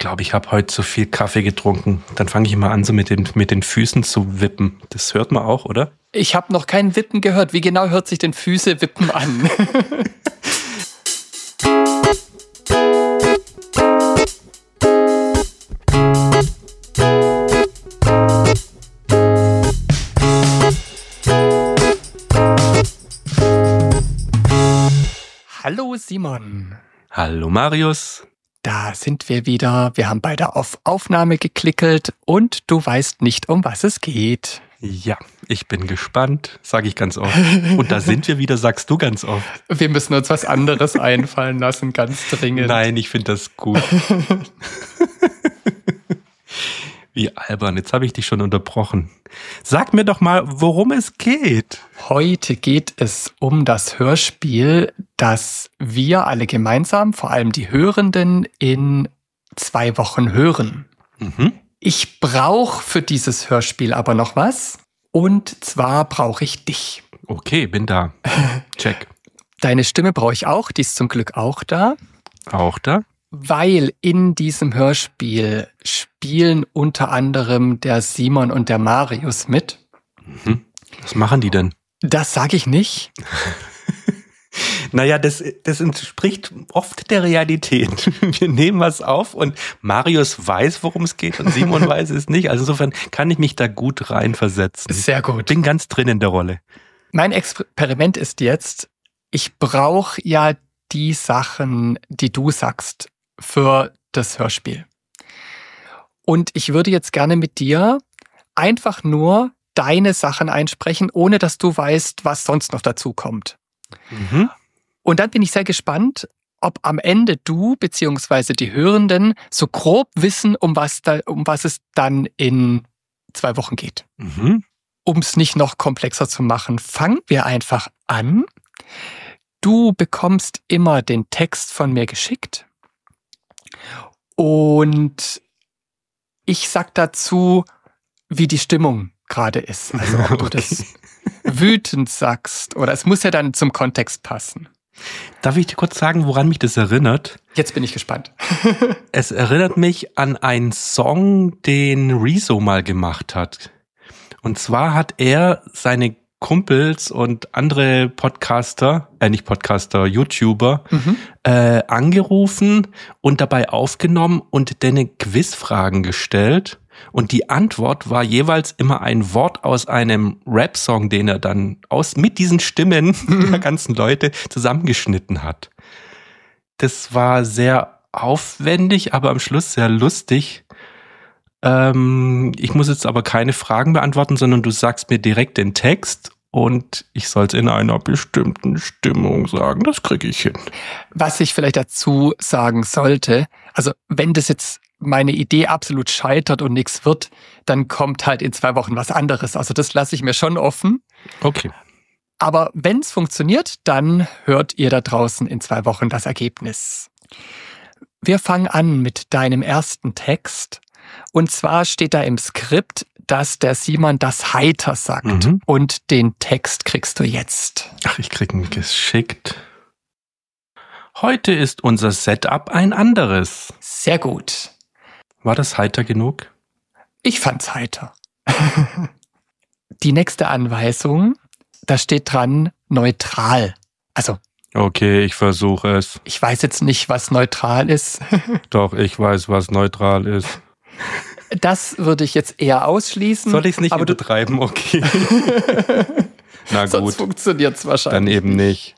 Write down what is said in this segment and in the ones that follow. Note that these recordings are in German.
glaube, ich habe heute zu viel Kaffee getrunken. Dann fange ich mal an, so mit den Füßen zu wippen. Das hört man auch, oder? Ich habe noch kein Wippen gehört. Wie genau hört sich denn Füße wippen an? Hallo Simon. Hallo Marius. Da sind wir wieder. Wir haben beide auf Aufnahme geklickelt und du weißt nicht, um was es geht. Ja, ich bin gespannt, sage ich ganz oft. Und da sind wir wieder, sagst du ganz oft. Wir müssen uns was anderes einfallen lassen, ganz dringend. Nein, ich finde das gut. Wie albern, jetzt habe ich dich schon unterbrochen. Sag mir doch mal, worum es geht. Heute geht es um das Hörspiel, das wir alle gemeinsam, vor allem die Hörenden, in 2 Wochen hören. Mhm. Ich brauche für dieses Hörspiel aber noch was. Und zwar brauche ich dich. Okay, bin da. Check. Deine Stimme brauche ich auch, die ist zum Glück auch da. Auch da? Weil in diesem Hörspiel spielen unter anderem der Simon und der Marius mit. Mhm. Was machen die denn? Das sage ich nicht. Naja, das entspricht oft der Realität. Wir nehmen was auf und Marius weiß, worum es geht und Simon weiß es nicht. Also insofern kann ich mich da gut reinversetzen. Sehr gut. Bin ganz drin in der Rolle. Mein Experiment ist jetzt, ich brauche ja die Sachen, die du sagst, für das Hörspiel. Und ich würde jetzt gerne mit dir einfach nur deine Sachen einsprechen, ohne dass du weißt, was sonst noch dazu kommt. Mhm. Und dann bin ich sehr gespannt, ob am Ende du bzw. die Hörenden so grob wissen, um was es dann in 2 Wochen geht. Mhm. Um es nicht noch komplexer zu machen, fangen wir einfach an. Du bekommst immer den Text von mir geschickt und ich sag dazu, wie die Stimmung gerade ist. Also ob du das wütend sagst oder es muss ja dann zum Kontext passen. Darf ich dir kurz sagen, woran mich das erinnert? Jetzt bin ich gespannt. Es erinnert mich an einen Song, den Rezo mal gemacht hat. Und zwar hat er seine Kumpels und andere YouTuber, angerufen und dabei aufgenommen und denen Quizfragen gestellt. Und die Antwort war jeweils immer ein Wort aus einem Rap-Song, den er dann mit diesen Stimmen der ganzen Leute zusammengeschnitten hat. Das war sehr aufwendig, aber am Schluss sehr lustig. Ich muss jetzt aber keine Fragen beantworten, sondern du sagst mir direkt den Text und ich soll es in einer bestimmten Stimmung sagen. Das kriege ich hin. Was ich vielleicht dazu sagen sollte, also wenn das jetzt meine Idee absolut scheitert und nichts wird, dann kommt halt in 2 Wochen was anderes. Also das lasse ich mir schon offen. Okay. Aber wenn es funktioniert, dann hört ihr da draußen in 2 Wochen das Ergebnis. Wir fangen an mit deinem ersten Text. Und zwar steht da im Skript, dass der Simon das heiter sagt. Mhm. Und den Text kriegst du jetzt. Ach, ich krieg ihn geschickt. Heute ist unser Setup ein anderes. Sehr gut. War das heiter genug? Ich fand's heiter. Die nächste Anweisung, da steht dran, neutral. Also. Okay, ich versuche es. Ich weiß jetzt nicht, was neutral ist. Doch, ich weiß, was neutral ist. Das würde ich jetzt eher ausschließen. Soll ich es nicht übertreiben? Okay. Na gut. Sonst funktioniert es wahrscheinlich. Dann eben nicht.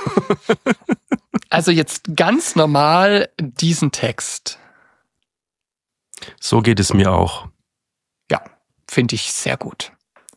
Also jetzt ganz normal diesen Text. So geht es mir auch. Ja, finde ich sehr gut.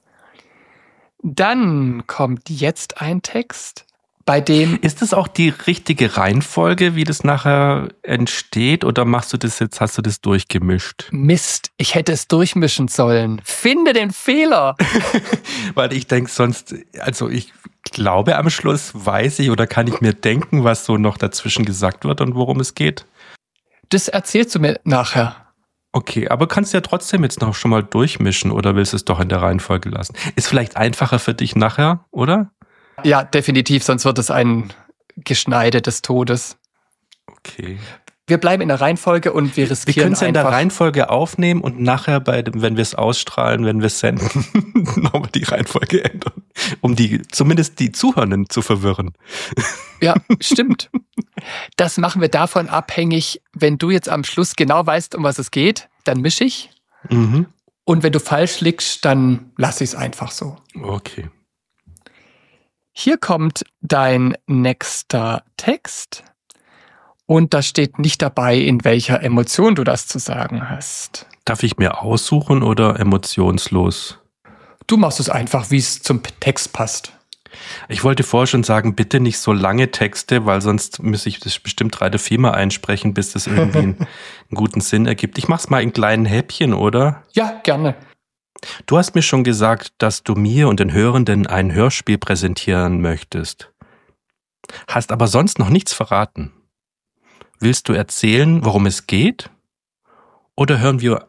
Dann kommt jetzt ein Text, bei dem... Ist das auch die richtige Reihenfolge, wie das nachher entsteht? Oder hast du das durchgemischt? Mist, ich hätte es durchmischen sollen. Finde den Fehler! Weil ich denke sonst, also ich glaube am Schluss weiß ich oder kann ich mir denken, was so noch dazwischen gesagt wird und worum es geht. Das erzählst du mir nachher. Okay, aber kannst du ja trotzdem jetzt noch schon mal durchmischen oder willst du es doch in der Reihenfolge lassen? Ist vielleicht einfacher für dich nachher, oder? Ja, definitiv, sonst wird es ein Geschneide des Todes. Okay. Wir bleiben in der Reihenfolge und wir Wir riskieren können es ja in der einfach. Reihenfolge aufnehmen und nachher, wenn wir es ausstrahlen, wenn wir es senden, nochmal die Reihenfolge ändern, um zumindest die Zuhörenden zu verwirren. Ja, stimmt. Das machen wir davon abhängig, wenn du jetzt am Schluss genau weißt, um was es geht, dann mische ich. Mhm. Und wenn du falsch liegst, dann lass ich es einfach so. Okay. Hier kommt dein nächster Text. Und da steht nicht dabei, in welcher Emotion du das zu sagen hast. Darf ich mir aussuchen oder emotionslos? Du machst es einfach, wie es zum Text passt. Ich wollte vorher schon sagen, bitte nicht so lange Texte, weil sonst müsste ich das bestimmt 3 oder 4 Mal einsprechen, bis das irgendwie einen guten Sinn ergibt. Ich mach's mal in kleinen Häppchen, oder? Ja, gerne. Du hast mir schon gesagt, dass du mir und den Hörenden ein Hörspiel präsentieren möchtest. Hast aber sonst noch nichts verraten. Willst du erzählen, worum es geht? Oder hören wir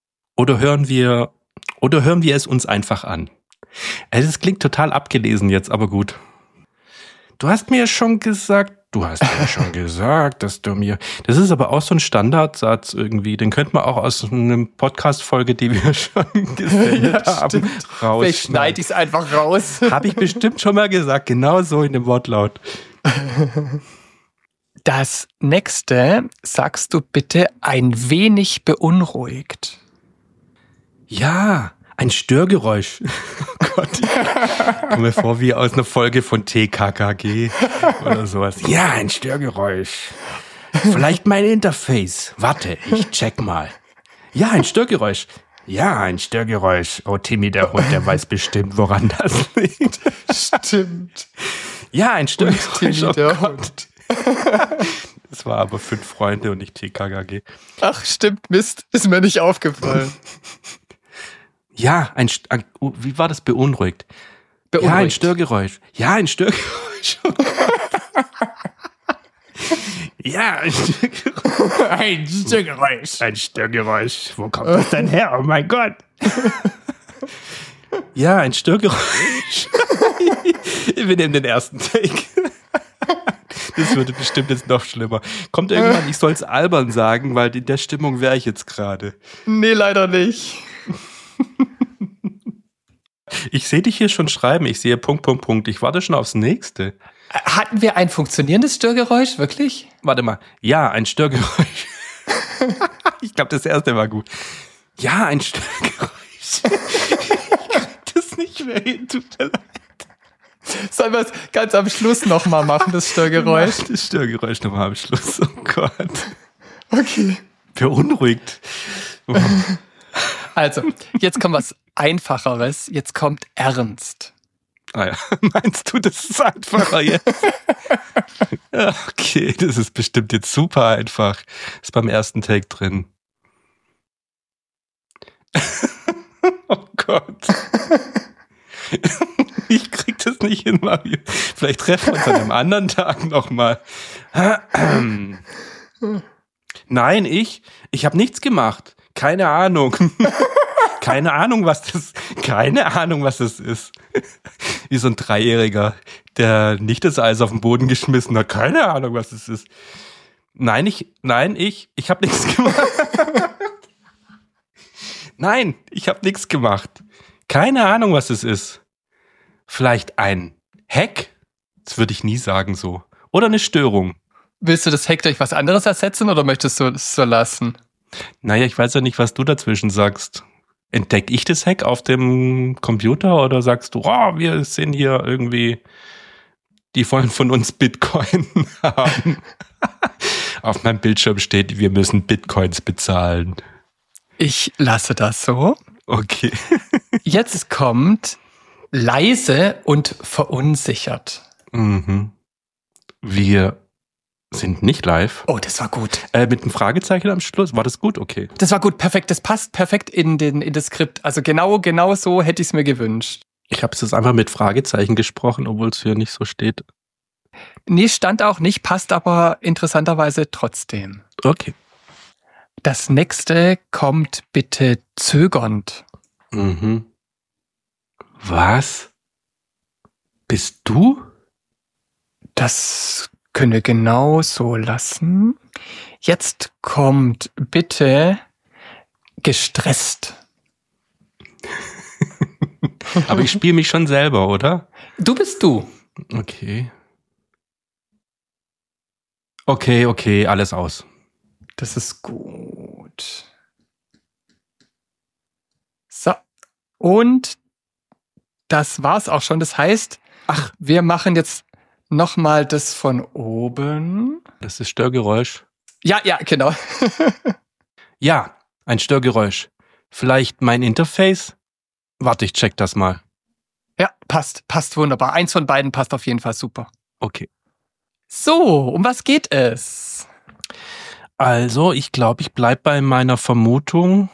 es uns einfach an? Es klingt total abgelesen jetzt, aber gut. Du hast mir schon gesagt, dass du mir... Das ist aber auch so ein Standardsatz irgendwie. Den könnte man auch aus einer Podcast-Folge, die wir schon gesendet haben, rausschneiden. Ich schneide es einfach raus. Habe ich bestimmt schon mal gesagt, genau so in dem Wortlaut. Das nächste sagst du bitte ein wenig beunruhigt. Ja, ein Störgeräusch. Oh Gott, ich komme mir vor wie aus einer Folge von TKKG oder sowas. Ja, ein Störgeräusch. Vielleicht mein Interface. Warte, ich check mal. Ja, ein Störgeräusch. Ja, ein Störgeräusch. Oh, Timmy, der Hund, der weiß bestimmt, woran das liegt. Stimmt. Ja, ein Störgeräusch. Timmy, Oh der Gott. Das war aber 5 Freunde und nicht TKKG. Ach, stimmt, Mist. Ist mir nicht aufgefallen. Ja, wie war das beunruhigt? Ja, ein Störgeräusch. Ja, ein Störgeräusch. Oh Gott. Ja, ein Störgeräusch. Ein Störgeräusch. Ein Störgeräusch. Wo kommt das denn her? Oh mein Gott. Ja, ein Störgeräusch. Wir nehmen den ersten Take. Das würde bestimmt jetzt noch schlimmer. Kommt irgendwann, ich soll es albern sagen, weil in der Stimmung wäre ich jetzt gerade. Nee, leider nicht. Ich sehe dich hier schon schreiben. Ich sehe Punkt. Ich warte schon aufs nächste. Hatten wir ein funktionierendes Störgeräusch, wirklich? Warte mal. Ja, ein Störgeräusch. Ich glaube, das erste war gut. Ja, ein Störgeräusch. Ich krieg das nicht mehr hin, tut mir leid. Sollen wir es ganz am Schluss nochmal machen, das Störgeräusch? Mach das Störgeräusch nochmal am Schluss. Oh Gott. Okay. Beunruhigt. Oh. Also, jetzt kommt was Einfacheres. Jetzt kommt Ernst. Ah ja. Meinst du, das ist einfacher jetzt? Okay, das ist bestimmt jetzt super einfach. Ist beim ersten Take drin. Oh Gott. Ich krieg das nicht hin, Mario. Vielleicht treffen wir uns an einem anderen Tag nochmal. Nein, ich habe nichts gemacht. Keine Ahnung. Keine Ahnung, was das ist. Wie so ein Dreijähriger, der nicht das Eis auf den Boden geschmissen hat. Keine Ahnung, was das ist. Nein, ich habe nichts gemacht. Nein, ich habe nichts gemacht. Keine Ahnung, was es ist. Vielleicht ein Hack? Das würde ich nie sagen so. Oder eine Störung. Willst du das Hack durch was anderes ersetzen oder möchtest du es so lassen? Naja, ich weiß ja nicht, was du dazwischen sagst. Entdecke ich das Hack auf dem Computer oder sagst du, oh, wir sind hier irgendwie, die wollen von uns Bitcoin haben. Auf meinem Bildschirm steht, wir müssen Bitcoins bezahlen. Ich lasse das so. Okay. Jetzt kommt leise und verunsichert. Mhm. Wir sind nicht live. Oh, das war gut. Mit einem Fragezeichen am Schluss. War das gut? Okay. Das war gut, perfekt. Das passt perfekt in das Skript. Also genau so hätte ich es mir gewünscht. Ich habe es jetzt einfach mit Fragezeichen gesprochen, obwohl es hier nicht so steht. Nee, stand auch nicht, passt aber interessanterweise trotzdem. Okay. Das nächste kommt bitte zögernd. Mhm. Was? Bist du? Das können wir genau so lassen. Jetzt kommt bitte gestresst. Aber ich spiele mich schon selber, oder? Du bist du. Okay. Okay, alles aus. Das ist gut. So. Und das war's auch schon. Das heißt, wir machen jetzt nochmal das von oben. Das ist Störgeräusch. Ja, genau. Ja, ein Störgeräusch. Vielleicht mein Interface? Warte, ich check das mal. Ja, passt wunderbar. Eins von beiden passt auf jeden Fall super. Okay. So, um was geht es? Also, ich glaube, ich bleib bei meiner Vermutung,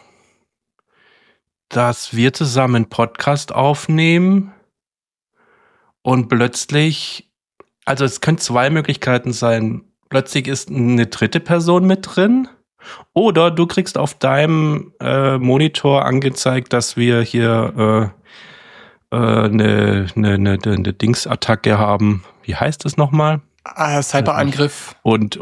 dass wir zusammen einen Podcast aufnehmen und plötzlich, also es können zwei Möglichkeiten sein. Plötzlich ist eine dritte Person mit drin oder du kriegst auf deinem Monitor angezeigt, dass wir hier eine Dingsattacke haben. Wie heißt das nochmal? Cyberangriff. Und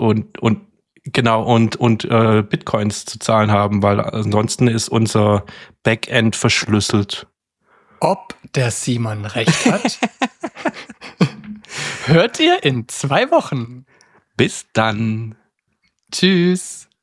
Bitcoins zu zahlen haben, weil ansonsten ist unser Backend verschlüsselt. Ob der Simon recht hat, hört ihr in 2 Wochen. Bis dann. Tschüss.